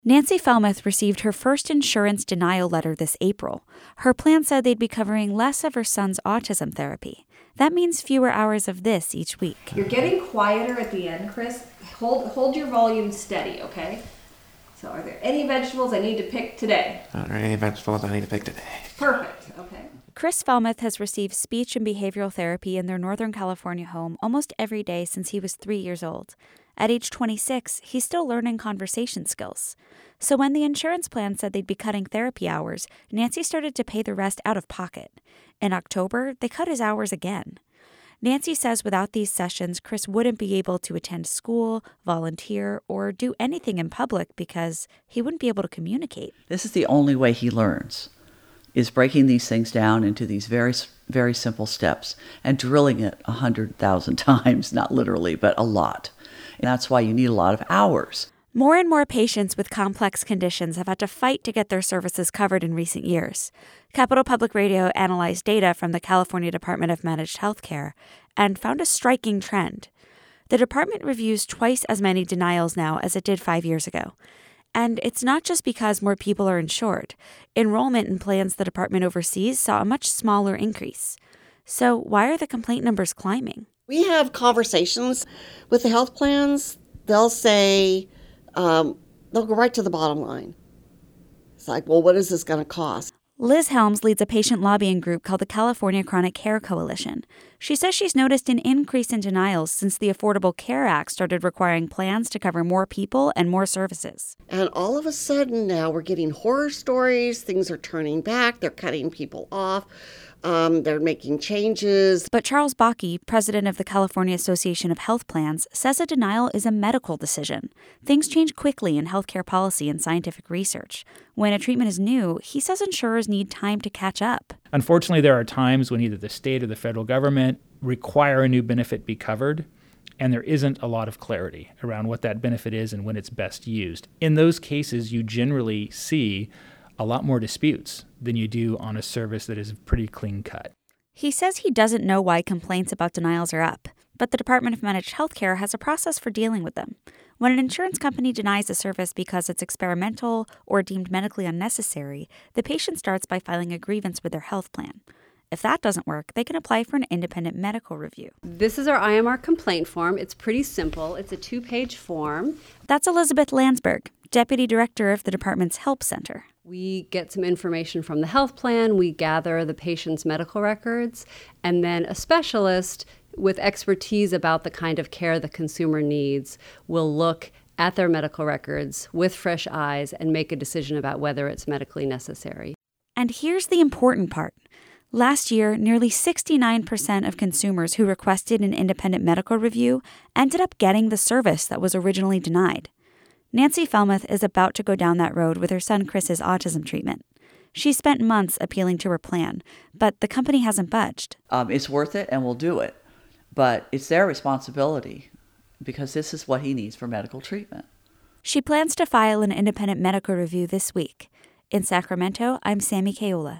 Nancy Felmuth received her first insurance denial letter this April. Her plan said they'd be covering less of her son's autism therapy. That means fewer hours of this each week. You're getting quieter at the end, Chris. Hold your volume steady, okay? So are there any vegetables I need to pick today? Are there any vegetables I need to pick today? Perfect, okay. Chris Felmuth has received speech and behavioral therapy in their Northern California home almost every day since he was 3 years old. At age 26, he's still learning conversation skills. So when the insurance plan said they'd be cutting therapy hours, Nancy started to pay the rest out of pocket. In October, they cut his hours again. Nancy says without these sessions, Chris wouldn't be able to attend school, volunteer, or do anything in public because he wouldn't be able to communicate. This is the only way he learns, is breaking these things down into these very, very simple steps and drilling it 100,000 times, not literally, but a lot. And that's why you need a lot of hours. More and more patients with complex conditions have had to fight to get their services covered in recent years. Capital Public Radio analyzed data from the California Department of Managed Healthcare and found a striking trend. The department reviews twice as many denials now as it did 5 years ago. And it's not just because more people are insured. Enrollment in plans the department oversees saw a much smaller increase. So why are the complaint numbers climbing? We have conversations with the health plans. They'll say, they'll go right to the bottom line. It's like, well, what is this going to cost? Liz Helms leads a patient lobbying group called the California Chronic Care Coalition. She says she's noticed an increase in denials since the Affordable Care Act started requiring plans to cover more people and more services. And all of a sudden now we're getting horror stories. Things are turning back. They're cutting people off. They're making changes. But Charles Bakke, president of the California Association of Health Plans, says a denial is a medical decision. Things change quickly in healthcare policy and scientific research. When a treatment is new, he says insurers need time to catch up. Unfortunately, there are times when either the state or the federal government require a new benefit be covered, and there isn't a lot of clarity around what that benefit is and when it's best used. In those cases, you generally see a lot more disputes than you do on a service that is pretty clean cut. He says he doesn't know why complaints about denials are up, but the Department of Managed Healthcare has a process for dealing with them. When an insurance company denies a service because it's experimental or deemed medically unnecessary, the patient starts by filing a grievance with their health plan. If that doesn't work, they can apply for an independent medical review. This is our IMR complaint form. It's pretty simple. It's a 2-page form. That's Elizabeth Landsberg, Deputy Director of the department's Help Center. We get some information from the health plan. We gather the patient's medical records, and then a specialist with expertise about the kind of care the consumer needs will look at their medical records with fresh eyes and make a decision about whether it's medically necessary. And here's the important part. Last year, nearly 69% of consumers who requested an independent medical review ended up getting the service that was originally denied. Nancy Felmuth is about to go down that road with her son Chris's autism treatment. She spent months appealing to her plan, but the company hasn't budged. It's worth it and we'll do it. But it's their responsibility because this is what he needs for medical treatment. She plans to file an independent medical review this week. In Sacramento, I'm Sammy Kayola.